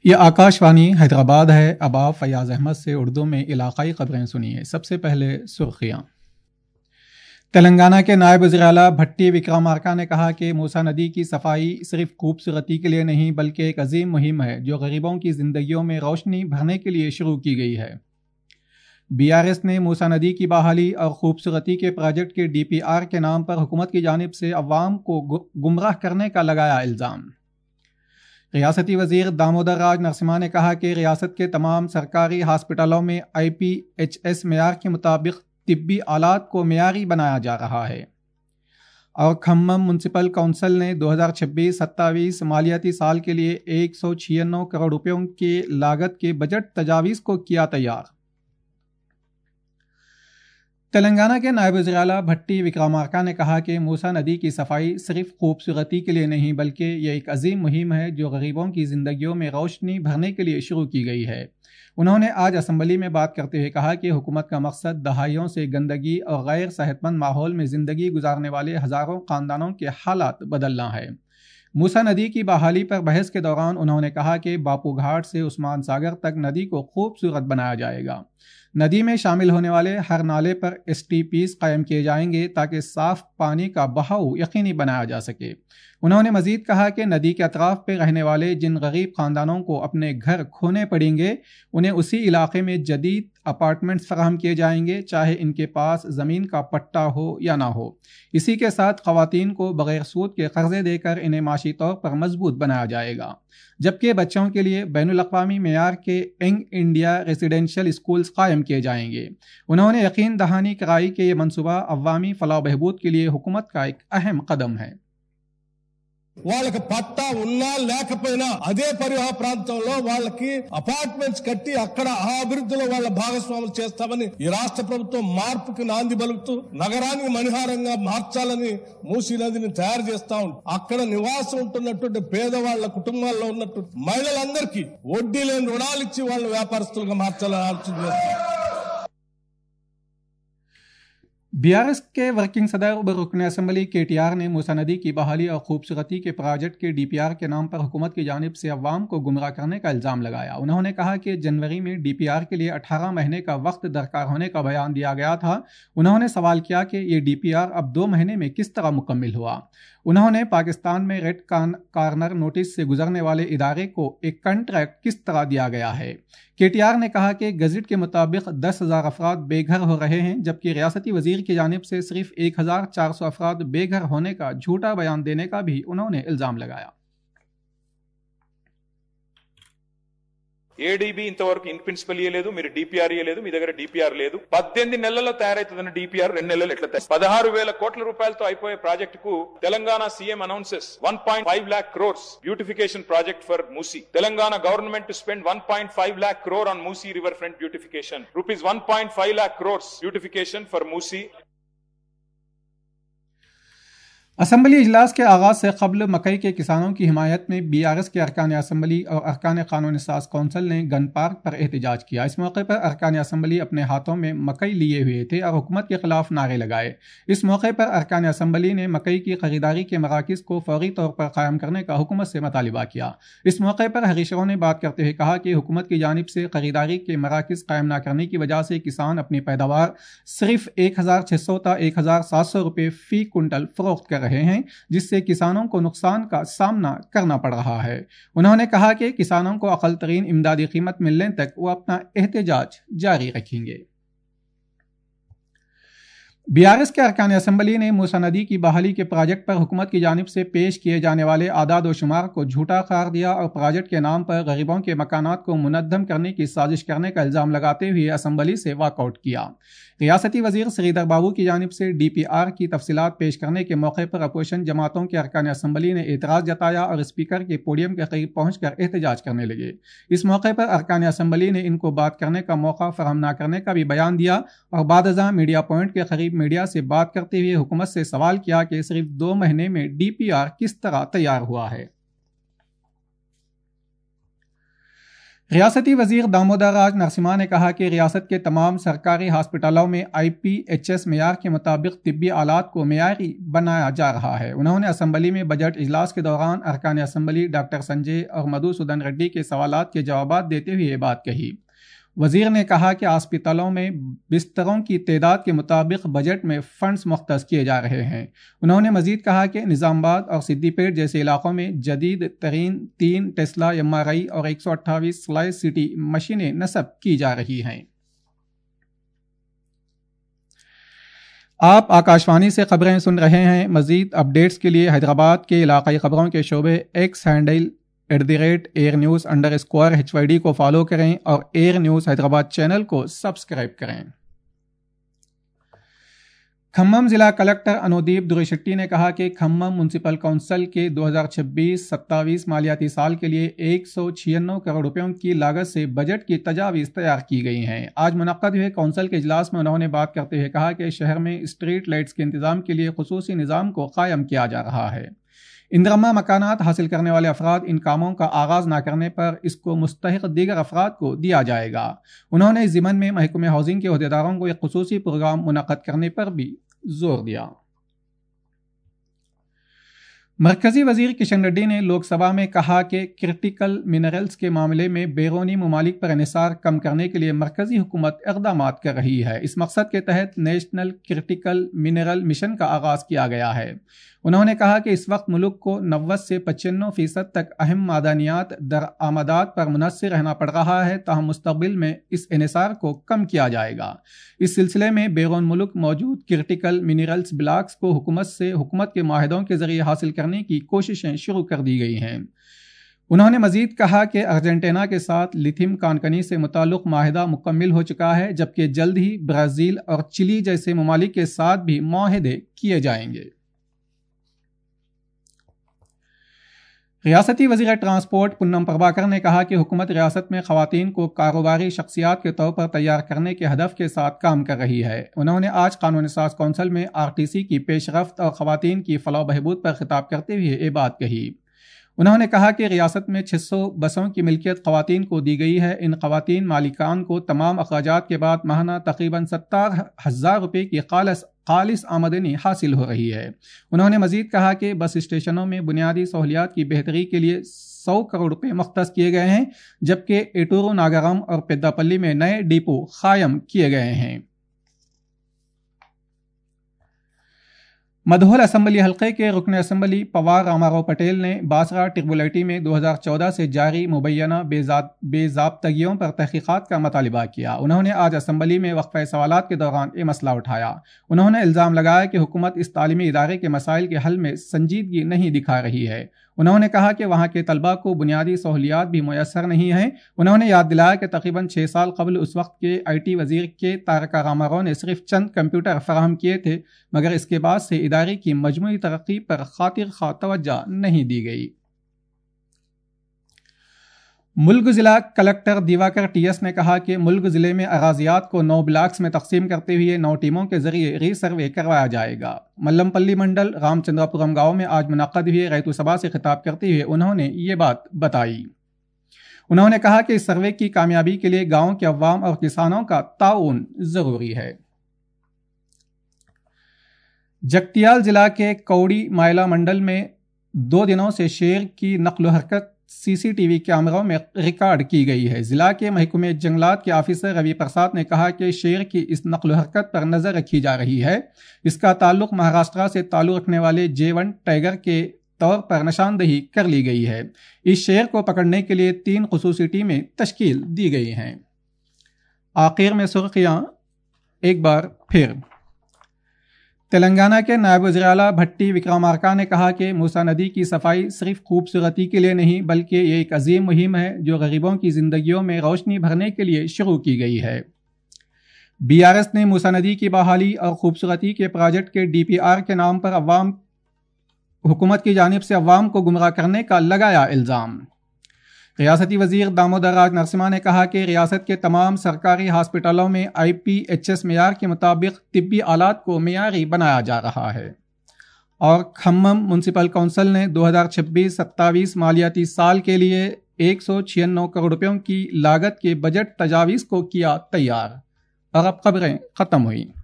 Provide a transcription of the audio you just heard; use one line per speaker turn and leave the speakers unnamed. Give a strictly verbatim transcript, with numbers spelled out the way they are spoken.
یہ آکاشوانی حیدرآباد ہے۔ اب آپ فیاض احمد سے اردو میں علاقائی خبریں سنیے۔ سب سے پہلے سرخیاں۔ تلنگانہ کے نائب وزیر اعلیٰ بھٹی وکرمارکا نے کہا کہ موسیٰ ندی کی صفائی صرف خوبصورتی کے لیے نہیں بلکہ ایک عظیم مہم ہے جو غریبوں کی زندگیوں میں روشنی بھرنے کے لیے شروع کی گئی ہے۔ بی آر ایس نے موسیٰ ندی کی بحالی اور خوبصورتی کے پروجیکٹ کے ڈی پی آر کے نام پر حکومت کی جانب سے عوام کو گمراہ کرنے کا لگایا الزام۔ ریاستی وزیر دامودر راج نرسمہا نے کہا کہ ریاست کے تمام سرکاری ہاسپٹلوں میں آئی پی ایچ ایس معیار کے مطابق طبی آلات کو معیاری بنایا جا رہا ہے۔ اور کھمم میونسپل کونسل نے دو ہزار چھبیس ستاویس مالیاتی سال کے لیے ایک سو چھیانوے کروڑ روپیوں کی لاگت کے بجٹ تجاویز کو کیا تیار۔ تلنگانہ کے نائب وزیر اعلیٰ بھٹی وکرمارکا نے کہا کہ موسیٰ ندی کی صفائی صرف خوبصورتی کے لیے نہیں بلکہ یہ ایک عظیم مہم ہے جو غریبوں کی زندگیوں میں روشنی بھرنے کے لیے شروع کی گئی ہے۔ انہوں نے آج اسمبلی میں بات کرتے ہوئے کہا کہ حکومت کا مقصد دہائیوں سے گندگی اور غیر صحت مند ماحول میں زندگی گزارنے والے ہزاروں خاندانوں کے حالات بدلنا ہے۔ موسیٰ ندی کی بحالی پر بحث کے دوران انہوں نے کہا کہ باپو گھاٹ سے عثمان ساگر تک ندی کو خوبصورت بنایا جائے گا۔ ندی میں شامل ہونے والے ہر نالے پر ایس ٹی پیز قائم کیے جائیں گے تاکہ صاف پانی کا بہاؤ یقینی بنایا جا سکے۔ انہوں نے مزید کہا کہ ندی کے اطراف پہ رہنے والے جن غریب خاندانوں کو اپنے گھر کھونے پڑیں گے انہیں اسی علاقے میں جدید اپارٹمنٹس فراہم کیے جائیں گے، چاہے ان کے پاس زمین کا پٹا ہو یا نہ ہو۔ اسی کے ساتھ خواتین کو بغیر سود کے قرضے دے کر انہیں معاشی طور پر مضبوط بنایا جائے گا، جبکہ بچوں کے لیے بین الاقوامی معیار کے ینگ انڈیا ریزیڈینشل اسکولز قائم کیے جائیں گے۔ انہوں نے یقین دہانی کرائی کہ یہ منصوبہ عوامی فلاح و بہبود کے لیے حکومت کا ایک اہم قدم ہے۔
వాళ్ళకి పట్టా ఉన్నా లేకపోయినా అదే పరివాహ ప్రాంతంలో వాళ్ళకి అపార్ట్మెంట్స్ కట్టి అక్కడ ఆ అభివృద్ధిలో వాళ్ళ భాగస్వాములు చేస్తామని ఈ రాష్ట్ర ప్రభుత్వం మార్పుకి నాంది పలుకుతూ నగరాన్ని మణిహారంగా మార్చాలని మూసీ నదిని తయారు చేస్తా ఉంది। అక్కడ నివాసం ఉంటున్నటువంటి పేదవాళ్ల కుటుంబాల్లో ఉన్నటువంటి మహిళలందరికీ వడ్డీ లేని రుణాలు ఇచ్చి వాళ్ళని వ్యాపారస్తులుగా మార్చాలని ఆలోచన చేస్తారు۔
بی آر ایس کے ورکنگ صدر رکن اسمبلی کے ٹی آر نے موسیٰ ندی کی بحالی اور خوبصورتی کے پروجیکٹ کے ڈی پی آر کے نام پر حکومت کی جانب سے عوام کو گمراہ کرنے کا الزام لگایا۔ انہوں نے کہا کہ جنوری میں ڈی پی آر کے لیے اٹھارہ مہینے کا وقت درکار ہونے کا بیان دیا گیا تھا۔ انہوں نے سوال کیا کہ یہ ڈی پی آر اب دو مہینے میں کس طرح مکمل ہوا۔ انہوں نے پاکستان میں ریڈ کارنر نوٹس سے گزرنے والے ادارے کو ایک کنٹریکٹ کس طرح دیا گیا ہے۔ کے ٹی آر نے کہا کہ گزٹ کے مطابق دس ہزار افراد بے گھر ہو رہے ہیں، جبکہ ریاستی وزیر کی جانب سے صرف ایک ہزار چار سو افراد بے گھر ہونے کا جھوٹا بیان دینے کا بھی انہوں نے الزام لگایا۔
ఏడీబీ ఇంతవరకు ఇన్ ప్రిన్సిపల్ ఇయ్యలేదు, మీరు డిపిఆర్ ఇయ్యలేదు, మీ దగ్గర డిపిఆర్ లేదు। పద్దెనిమిది నెలల్లో తయారైతుందన్న డిపిఆర్ రెండు నెలలు ఎట్లా తయారు? పదహారు వేల కోట్ల రూపాయలతో అయిపోయే ప్రాజెక్ట్ కు Telangana CM announces one point five lakh crores beautification project for Musi. Telangana government to spend one point five lakh crore on Musi river front beautification, rupees one point five lakh crores beautification for Musi.
Assembly اجلاس کے آغاز سے قبل مکئی کے کسانوں کی حمایت میں بی آر ایس کے ارکان اسمبلی اور ارکان قانون ساز کونسل نے گن پارک پر احتجاج کیا۔ اس موقع پر ارکان اسمبلی اپنے ہاتھوں میں مکئی لیے ہوئے تھے اور حکومت کے خلاف نعرے لگائے۔ اس موقع پر ارکان اسمبلی نے مکئی کی خریداری کے مراکز کو فوری طور پر قائم کرنے کا حکومت سے مطالبہ کیا۔ اس موقع پر ہریش راؤ نے بات کرتے ہوئے کہا کہ حکومت کی جانب سے خریداری کے مراکز قائم نہ کرنے کی وجہ سے کسان اپنی پیداوار صرف ایک ہزار چھ سو تا ایک ہزار سات سو روپے فی کنٹل فروخت کر رہے ہیں، جس سے کسانوں کو نقصان کا سامنا کرنا پڑ رہا ہے۔ انہوں نے کہا کہ کسانوں کو اقل ترین امدادی قیمت ملنے تک وہ اپنا احتجاج جاری رکھیں گے۔ بی آر ایس کے ارکان اسمبلی نے موسیٰ ندی کی بحالی کے پروجیکٹ پر حکومت کی جانب سے پیش کیے جانے والے اعداد و شمار کو جھوٹا قرار دیا اور پروجیکٹ کے نام پر غریبوں کے مکانات کو منہدم کرنے کی سازش کرنے کا الزام لگاتے ہوئے اسمبلی سے واک آؤٹ کیا۔ ریاستی وزیر سریدر بابو کی جانب سے ڈی پی آر کی تفصیلات پیش کرنے کے موقع پر اپوزیشن جماعتوں کے ارکان اسمبلی نے اعتراض جتایا اور اسپیکر کے پوڈیم کے قریب پہنچ کر احتجاج کرنے لگے۔ اس موقع پر ارکان اسمبلی نے ان کو بات کرنے کا موقع فراہم نہ کرنے کا بھی بیان دیا اور بعد ازاں میڈیا پوائنٹ کے قریب میڈیا سے بات کرتے ہوئے حکومت سے سوال کیا کہ صرف دو مہینے میں ڈی پی آر کس طرح تیار ہوا ہے۔ ریاستی وزیر دامودر راج نرسمہا نے کہا کہ ریاست کے تمام سرکاری ہاسپٹلوں میں آئی پی ایچ ایس معیار کے مطابق طبی آلات کو معیاری بنایا جا رہا ہے۔ انہوں نے اسمبلی میں بجٹ اجلاس کے دوران ارکان اسمبلی ڈاکٹر سنجے اور مدھوسودھن ریڈی کے سوالات کے جوابات دیتے ہوئے یہ بات کہی۔ وزیر نے کہا کہ ہسپتالوں میں بستروں کی تعداد کے مطابق بجٹ میں فنڈز مختص کیے جا رہے ہیں۔ انہوں نے مزید کہا کہ نظام آباد اور سدی پیٹ جیسے علاقوں میں جدید ترین تین ٹیسلا ایم آر آئی اور ایک سو اٹھائیس سلائس سی ٹی مشینیں نصب کی جا رہی ہیں۔ آپ آکاشوانی سے خبریں سن رہے ہیں۔ مزید اپڈیٹس کے لیے حیدرآباد کے علاقائی خبروں کے شعبے X handle at the rate air news under square H Y D کو فالو کریں اور ایئر نیوز حیدرآباد چینل کو سبسکرائب کریں۔ کھمم ضلع کلکٹر انودیپ دوری شیٹی نے کہا کہ کھمم میونسپل کونسل کے دو ہزار چھبیس ستاویس مالیاتی سال کے لیے ایک سو چھیانوے کروڑ روپیوں کی لاگت سے بجٹ کی تجاویز تیار کی گئی ہیں۔ آج منعقد ہوئے کونسل کے اجلاس میں انہوں نے بات کرتے ہوئے کہا کہ شہر میں اسٹریٹ لائٹس کے انتظام کے لیے خصوصی نظام کو قائم کیا جا رہا ہے۔ اندرما مکانات حاصل کرنے والے افراد ان کاموں کا آغاز نہ کرنے پر اس کو مستحق دیگر افراد کو دیا جائے گا۔ انہوں نے اس ضمن میں محکمہ ہاؤسنگ کے عہدیداروں کو ایک خصوصی پروگرام منعقد کرنے پر بھی زور دیا۔ مرکزی وزیر کشن ریڈی نے لوک سبھا میں کہا کہ کرٹیکل منرلز کے معاملے میں بیرونی ممالک پر انحصار کم کرنے کے لیے مرکزی حکومت اقدامات کر رہی ہے۔ اس مقصد کے تحت نیشنل کرٹیکل منرل مشن کا آغاز کیا گیا ہے۔ انہوں نے کہا کہ اس وقت ملک کو نوے سے پچانوے فیصد تک اہم معدنیات درآمدات پر منحصر رہنا پڑ رہا ہے، تاہم مستقبل میں اس انحصار کو کم کیا جائے گا۔ اس سلسلے میں بیرون ملک موجود کرٹیکل منرلز بلاکس کو حکومت سے حکومت کے معاہدوں کے ذریعے حاصل کرنے کی کوششیں شروع کر دی گئی ہیں۔ انہوں نے مزید کہا کہ ارجنٹینا کے ساتھ لیتھیم کانکنی سے متعلق معاہدہ مکمل ہو چکا ہے، جبکہ جلد ہی برازیل اور چلی جیسے ممالک کے ساتھ بھی معاہدے کیے جائیں گے۔ ریاستی وزیر ٹرانسپورٹ پونم پربھاکر نے کہا کہ حکومت ریاست میں خواتین کو کاروباری شخصیات کے طور پر تیار کرنے کے ہدف کے ساتھ کام کر رہی ہے۔ انہوں نے آج قانون ساز کونسل میں آر ٹی سی کی پیش رفت اور خواتین کی فلاح و بہبود پر خطاب کرتے ہوئے یہ بات کہی۔ انہوں نے کہا کہ ریاست میں چھ سو بسوں کی ملکیت خواتین کو دی گئی ہے۔ ان خواتین مالکان کو تمام اخراجات کے بعد ماہانہ تقریباً ستر ہزار روپے کی خالص خالص آمدنی حاصل ہو رہی ہے۔ انہوں نے مزید کہا کہ بس اسٹیشنوں میں بنیادی سہولیات کی بہتری کے لیے سو کروڑ روپے مختص کیے گئے ہیں، جبکہ ایٹورو ناگرم اور پیداپلی میں نئے ڈپو قائم کیے گئے ہیں۔ مدھول اسمبلی حلقے کے رکن اسمبلی پوار راما پٹیل نے باسرا ٹربولیٹی میں دو ہزار چودہ سے جاری مبینہ بے ضابطگیوں پر تحقیقات کا مطالبہ کیا۔ انہوں نے آج اسمبلی میں وقفہ سوالات کے دوران یہ مسئلہ اٹھایا۔ انہوں نے الزام لگایا کہ حکومت اس تعلیمی ادارے کے مسائل کے حل میں سنجیدگی نہیں دکھا رہی ہے۔ انہوں نے کہا کہ وہاں کے طلباء کو بنیادی سہولیات بھی میسر نہیں ہیں۔ انہوں نے یاد دلایا کہ تقریباً چھ سال قبل اس وقت کے آئی ٹی وزیر کے تارکا راما راؤ نے صرف چند کمپیوٹر فراہم کیے تھے، مگر اس کے بعد سے ادارے کی مجموعی ترقی پر خاطر خواہ توجہ نہیں دی گئی۔ ملک ضلع کلکٹر دیواکر ٹی ایس نے کہا کہ ملک ضلع میں اراضیات کو نو بلاکس میں تقسیم کرتے ہوئے نو ٹیموں کے ذریعے ری سروے کروایا جائے گا۔ ملم پلی منڈل رام چندراپورم گاؤں میں آج منعقد ہوئے ریتو سبھا سے خطاب کرتے ہوئے انہوں نے یہ بات بتائی۔ انہوں نے کہا کہ اس سروے کی کامیابی کے لیے گاؤں کے عوام اور کسانوں کا تعاون ضروری ہے۔ جگتیال ضلع کے کوڑی مائلہ منڈل میں دو دنوں سے شیر کی نقل و حرکت سی سی ٹی وی کیمروں میں ریکارڈ کی گئی ہے۔ ضلع کے محکمہ جنگلات کے آفیسر روی پرساد نے کہا کہ شیر کی اس نقل و حرکت پر نظر رکھی جا رہی ہے۔ اس کا تعلق مہاراشٹرا سے تعلق رکھنے والے جے ون ٹائیگر کے طور پر نشاندہی کر لی گئی ہے۔ اس شیر کو پکڑنے کے لیے تین خصوصی ٹیمیں تشکیل دی گئی ہیں۔ آخر میں سرخیاں ایک بار پھر۔ تلنگانہ کے نائب وزیر اعلیٰ بھٹی وکرامارکا نے کہا کہ موسیٰ ندی کی صفائی صرف خوبصورتی کے لیے نہیں بلکہ یہ ایک عظیم مہم ہے جو غریبوں کی زندگیوں میں روشنی بھرنے کے لیے شروع کی گئی ہے۔ بی آر ایس نے موسیٰ ندی کی بحالی اور خوبصورتی کے پروجیکٹ کے ڈی پی آر کے نام پر عوام حکومت کی جانب سے عوام کو گمراہ کرنے کا لگایا الزام۔ ریاستی وزیر دامودر راج نرسمہا نے کہا کہ ریاست کے تمام سرکاری ہاسپٹلوں میں آئی پی ایچ ایس معیار کے مطابق طبی آلات کو معیاری بنایا جا رہا ہے۔ اور کھمم میونسپل کونسل نے دو ہزار چھبیس ستاویس مالیاتی سال کے لیے ایک سو چھیانوے کروڑ روپیوں کی لاگت کے بجٹ تجاویز کو کیا تیار۔ اور اب خبریں ختم ہوئی۔